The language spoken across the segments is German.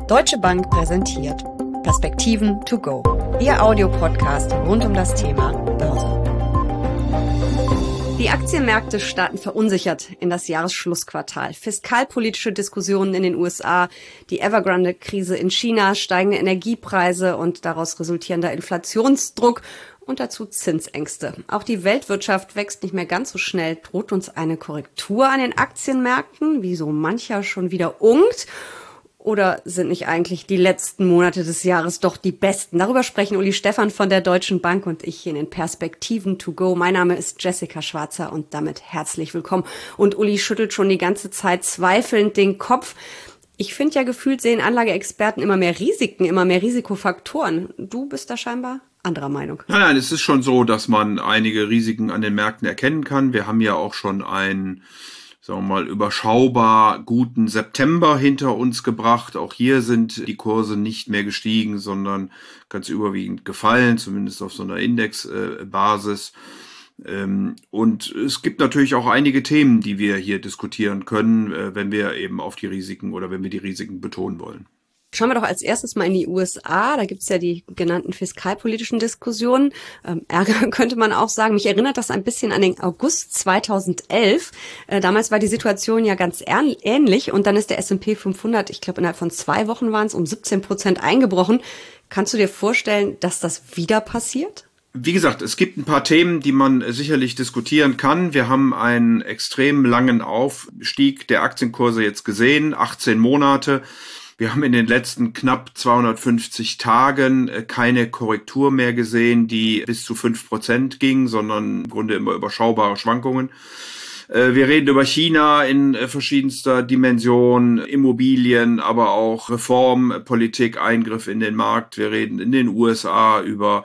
Deutsche Bank präsentiert Perspektiven to go, Ihr Audiopodcast rund um das Thema Börse. Die Aktienmärkte starten verunsichert in das Jahresschlussquartal. Fiskalpolitische Diskussionen in den USA, die Evergrande-Krise in China, steigende Energiepreise und daraus resultierender Inflationsdruck und dazu Zinsängste. Auch die Weltwirtschaft wächst nicht mehr ganz so schnell. Droht uns eine Korrektur an den Aktienmärkten, wie so mancher schon wieder ungt? Oder sind nicht eigentlich die letzten Monate des Jahres doch die besten? Darüber sprechen Uli Stephan von der Deutschen Bank und ich hier in den Perspektiven to go. Mein Name ist Jessica Schwarzer und damit herzlich willkommen. Und Uli schüttelt schon die ganze Zeit zweifelnd den Kopf. Ich finde ja, gefühlt sehen Anlageexperten immer mehr Risiken, immer mehr Risikofaktoren. Du bist da scheinbar anderer Meinung. Nein, es ist schon so, dass man einige Risiken an den Märkten erkennen kann. Wir haben ja auch schon einen, sagen wir mal, überschaubar guten September hinter uns gebracht. Auch hier sind die Kurse nicht mehr gestiegen, sondern ganz überwiegend gefallen, zumindest auf so einer Indexbasis. Und es gibt natürlich auch einige Themen, die wir hier diskutieren können, wenn wir eben auf die Risiken oder wenn wir die Risiken betonen wollen. Schauen wir doch als erstes mal in die USA. Da gibt's ja die genannten fiskalpolitischen Diskussionen. Ärger könnte man auch sagen. Mich erinnert das ein bisschen an den August 2011. Damals war die Situation ja ganz ähnlich. Und dann ist der S&P 500, ich glaube innerhalb von 2 Wochen waren es, um 17% eingebrochen. Kannst du dir vorstellen, dass das wieder passiert? Wie gesagt, es gibt ein paar Themen, die man sicherlich diskutieren kann. Wir haben einen extrem langen Aufstieg der Aktienkurse jetzt gesehen, 18 Monate. Wir haben in den letzten knapp 250 Tagen keine Korrektur mehr gesehen, die bis zu 5% ging, sondern im Grunde immer überschaubare Schwankungen. Wir reden über China in verschiedenster Dimension, Immobilien, aber auch Reformpolitik, Eingriff in den Markt. Wir reden in den USA über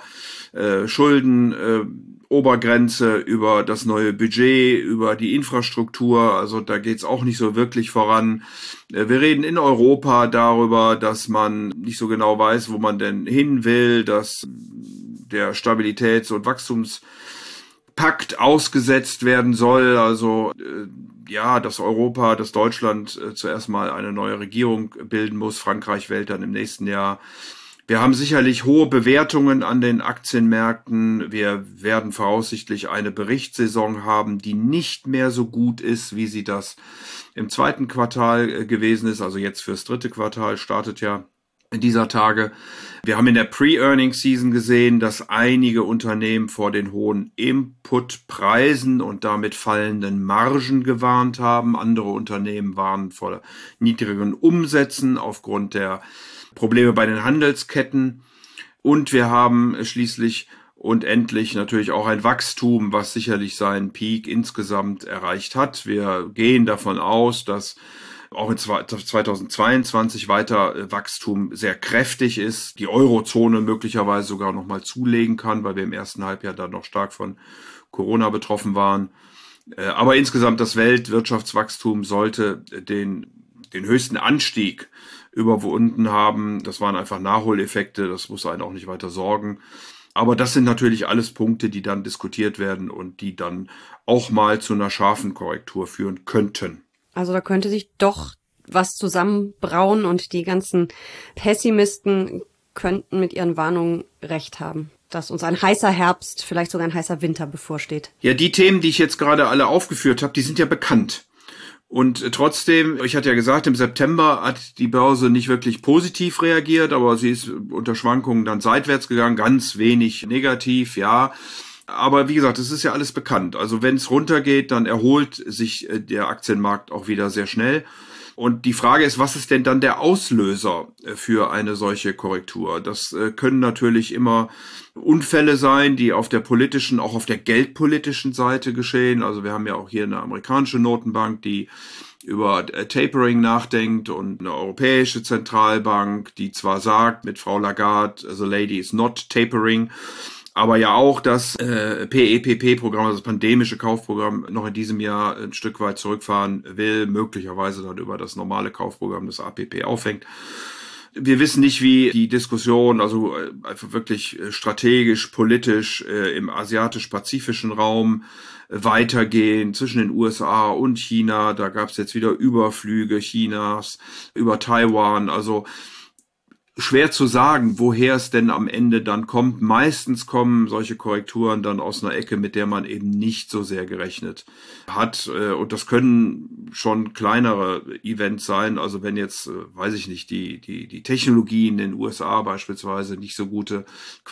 Schulden, Obergrenze, über das neue Budget, über die Infrastruktur, also da geht's auch nicht so wirklich voran. Wir reden in Europa darüber, dass man nicht so genau weiß, wo man denn hin will, dass der Stabilitäts- und Wachstumspakt ausgesetzt werden soll, also dass Europa, dass Deutschland zuerst mal eine neue Regierung bilden muss, Frankreich wählt dann im nächsten Jahr. Wir haben sicherlich hohe Bewertungen an den Aktienmärkten. Wir werden voraussichtlich eine Berichtssaison haben, die nicht mehr so gut ist, wie sie das im zweiten Quartal gewesen ist. Also jetzt fürs dritte Quartal startet ja in dieser Tage. Wir haben in der Pre-Earnings-Season gesehen, dass einige Unternehmen vor den hohen Inputpreisen und damit fallenden Margen gewarnt haben. Andere Unternehmen warnen vor niedrigen Umsätzen aufgrund der Probleme bei den Handelsketten. Und wir haben schließlich und endlich natürlich auch ein Wachstum, was sicherlich seinen Peak insgesamt erreicht hat. Wir gehen davon aus, dass auch in 2022 weiter Wachstum sehr kräftig ist, die Eurozone möglicherweise sogar noch mal zulegen kann, weil wir im ersten Halbjahr dann noch stark von Corona betroffen waren. Aber insgesamt das Weltwirtschaftswachstum sollte den höchsten Anstieg überwunden haben. Das waren einfach Nachholeffekte, das muss einen auch nicht weiter sorgen. Aber das sind natürlich alles Punkte, die dann diskutiert werden und die dann auch mal zu einer scharfen Korrektur führen könnten. Also da könnte sich doch was zusammenbrauen und die ganzen Pessimisten könnten mit ihren Warnungen recht haben, dass uns ein heißer Herbst, vielleicht sogar ein heißer Winter bevorsteht. Ja, die Themen, die ich jetzt gerade alle aufgeführt habe, die sind ja bekannt. Und trotzdem, ich hatte ja gesagt, im September hat die Börse nicht wirklich positiv reagiert, aber sie ist unter Schwankungen dann seitwärts gegangen, ganz wenig negativ, ja. Aber wie gesagt, es ist ja alles bekannt. Also wenn es runtergeht, dann erholt sich der Aktienmarkt auch wieder sehr schnell. Und die Frage ist, was ist denn dann der Auslöser für eine solche Korrektur? Das können natürlich immer Unfälle sein, die auf der politischen, auch auf der geldpolitischen Seite geschehen. Also wir haben ja auch hier eine amerikanische Notenbank, die über Tapering nachdenkt und eine europäische Zentralbank, die zwar sagt mit Frau Lagarde, the lady is not tapering, aber ja auch das PEPP-Programm, also das pandemische Kaufprogramm, noch in diesem Jahr ein Stück weit zurückfahren will, möglicherweise dann über das normale Kaufprogramm des APP aufhängt. Wir wissen nicht, wie die Diskussion, also einfach wirklich strategisch, politisch im asiatisch-pazifischen Raum weitergehen zwischen den USA und China. Da gab es jetzt wieder Überflüge Chinas über Taiwan. Also schwer zu sagen, woher es denn am Ende dann kommt. Meistens kommen solche Korrekturen dann aus einer Ecke, mit der man eben nicht so sehr gerechnet hat. Und das können schon kleinere Events sein. Also wenn jetzt, weiß ich nicht, die Technologie in den USA beispielsweise nicht so gute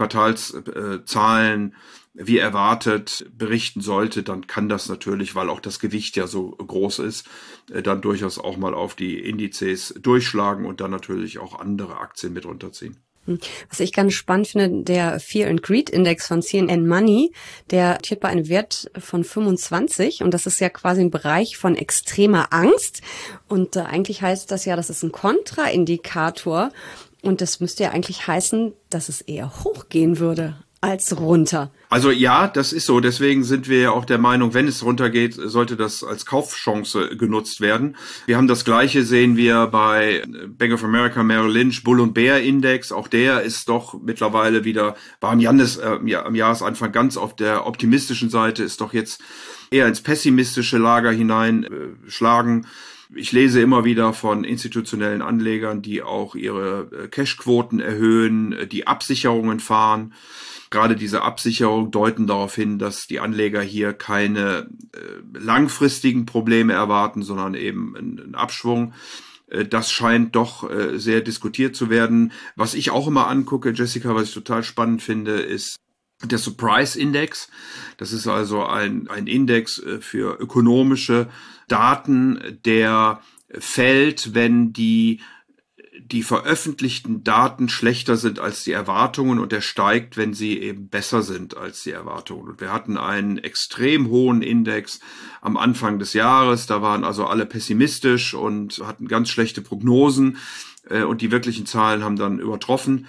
Quartalszahlen wie erwartet berichten sollte, dann kann das natürlich, weil auch das Gewicht ja so groß ist, dann durchaus auch mal auf die Indizes durchschlagen und dann natürlich auch andere Aktien mit runterziehen. Was ich ganz spannend finde, der Fear and Greed Index von CNN Money, der steht bei einem Wert von 25 und das ist ja quasi ein Bereich von extremer Angst und eigentlich heißt das ja, das ist ein Kontraindikator und das müsste ja eigentlich heißen, dass es eher hochgehen würde als runter. Also ja, das ist so. Deswegen sind wir ja auch der Meinung, wenn es runtergeht, sollte das als Kaufchance genutzt werden. Wir haben das Gleiche, sehen wir bei Bank of America, Merrill Lynch, Bull und Bear Index. Auch der ist doch mittlerweile wieder, war am Jahresanfang ganz auf der optimistischen Seite, ist doch jetzt eher ins pessimistische Lager hineinschlagen. Ich lese immer wieder von institutionellen Anlegern, die auch ihre Cashquoten erhöhen, die Absicherungen fahren. Gerade diese Absicherungen deuten darauf hin, dass die Anleger hier keine langfristigen Probleme erwarten, sondern eben einen Abschwung. Das scheint doch sehr diskutiert zu werden. Was ich auch immer angucke, Jessica, was ich total spannend finde, ist der Surprise Index. Das ist also ein Index für ökonomische Daten, der fällt, wenn die veröffentlichten Daten schlechter sind als die Erwartungen und der steigt, wenn sie eben besser sind als die Erwartungen. Und wir hatten einen extrem hohen Index am Anfang des Jahres. Da waren also alle pessimistisch und hatten ganz schlechte Prognosen. Und die wirklichen Zahlen haben dann übertroffen.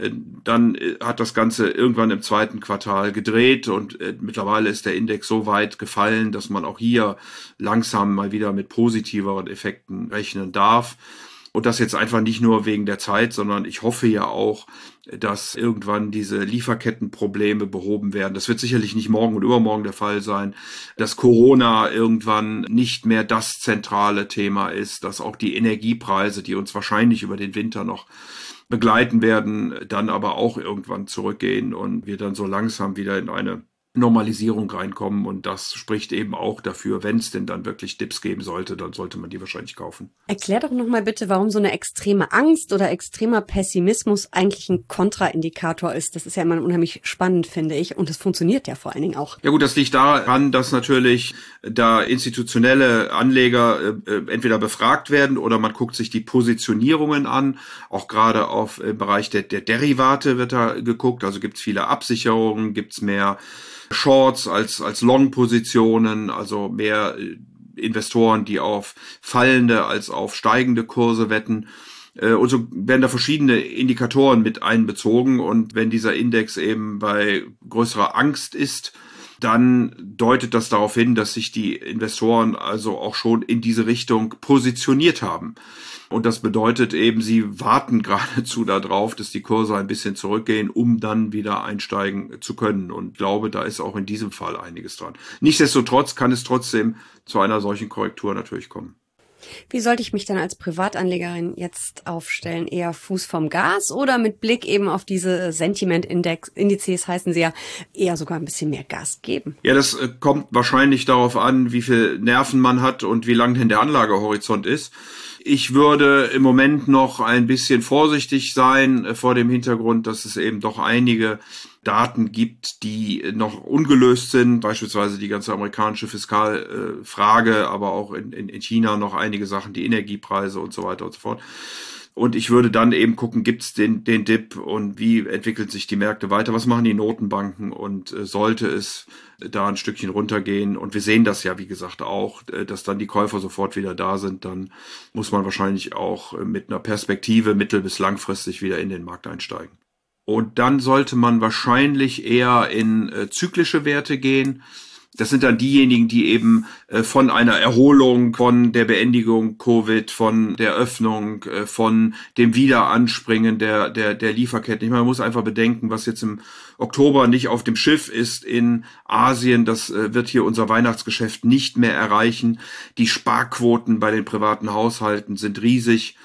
Dann hat das Ganze irgendwann im zweiten Quartal gedreht und mittlerweile ist der Index so weit gefallen, dass man auch hier langsam mal wieder mit positiveren Effekten rechnen darf. Und das jetzt einfach nicht nur wegen der Zeit, sondern ich hoffe ja auch, dass irgendwann diese Lieferkettenprobleme behoben werden. Das wird sicherlich nicht morgen und übermorgen der Fall sein, dass Corona irgendwann nicht mehr das zentrale Thema ist, dass auch die Energiepreise, die uns wahrscheinlich über den Winter noch begleiten werden, dann aber auch irgendwann zurückgehen und wir dann so langsam wieder in eine Normalisierung reinkommen und das spricht eben auch dafür, wenn es denn dann wirklich Dips geben sollte, dann sollte man die wahrscheinlich kaufen. Erklär doch nochmal bitte, warum so eine extreme Angst oder extremer Pessimismus eigentlich ein Kontraindikator ist. Das ist ja immer unheimlich spannend, finde ich, und es funktioniert ja vor allen Dingen auch. Ja gut, das liegt daran, dass natürlich da institutionelle Anleger entweder befragt werden oder man guckt sich die Positionierungen an. Auch gerade im Bereich der Derivate wird da geguckt, also gibt es viele Absicherungen, gibt es mehr Shorts als Long-Positionen, also mehr Investoren, die auf fallende als auf steigende Kurse wetten. Und so werden da verschiedene Indikatoren mit einbezogen. Und wenn dieser Index eben bei größerer Angst ist, dann deutet das darauf hin, dass sich die Investoren also auch schon in diese Richtung positioniert haben. Und das bedeutet eben, sie warten geradezu darauf, dass die Kurse ein bisschen zurückgehen, um dann wieder einsteigen zu können. Und ich glaube, da ist auch in diesem Fall einiges dran. Nichtsdestotrotz kann es trotzdem zu einer solchen Korrektur natürlich kommen. Wie sollte ich mich denn als Privatanlegerin jetzt aufstellen? Eher Fuß vom Gas oder mit Blick eben auf diese Sentiment-Indizes, heißen sie ja, eher sogar ein bisschen mehr Gas geben? Ja, das kommt wahrscheinlich darauf an, wie viel Nerven man hat und wie lang denn der Anlagehorizont ist. Ich würde im Moment noch ein bisschen vorsichtig sein vor dem Hintergrund, dass es eben doch einige Daten gibt, die noch ungelöst sind, beispielsweise die ganze amerikanische Fiskalfrage, aber auch in China noch einige Sachen, die Energiepreise und so weiter und so fort. Und ich würde dann eben gucken, gibt es den Dip und wie entwickeln sich die Märkte weiter, was machen die Notenbanken und sollte es da ein Stückchen runtergehen und wir sehen das ja, wie gesagt, auch, dass dann die Käufer sofort wieder da sind, dann muss man wahrscheinlich auch mit einer Perspektive mittel- bis langfristig wieder in den Markt einsteigen. Und dann sollte man wahrscheinlich eher in zyklische Werte gehen. Das sind dann diejenigen, die eben von einer Erholung, von der Beendigung Covid, von der Öffnung, von dem Wiederanspringen der Lieferketten. Ich meine, man muss einfach bedenken, was jetzt im Oktober nicht auf dem Schiff ist in Asien. Das wird hier unser Weihnachtsgeschäft nicht mehr erreichen. Die Sparquoten bei den privaten Haushalten sind riesig.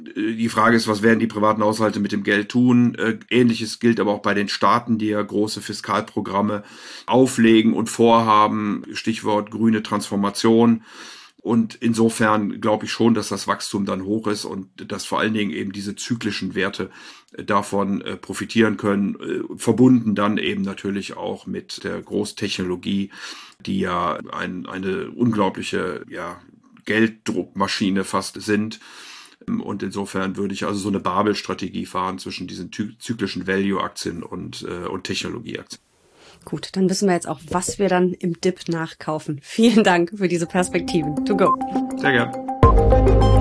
Die Frage ist, was werden die privaten Haushalte mit dem Geld tun? Ähnliches gilt aber auch bei den Staaten, die ja große Fiskalprogramme auflegen und vorhaben. Stichwort grüne Transformation. Und insofern glaube ich schon, dass das Wachstum dann hoch ist und dass vor allen Dingen eben diese zyklischen Werte davon profitieren können, verbunden dann eben natürlich auch mit der Großtechnologie, die ja eine unglaubliche Gelddruckmaschine fast sind. Und insofern würde ich also so eine Babel-Strategie fahren zwischen diesen zyklischen Value-Aktien und Technologieaktien. Gut, dann wissen wir jetzt auch, was wir dann im Dip nachkaufen. Vielen Dank für diese Perspektiven. To go. Sehr gern.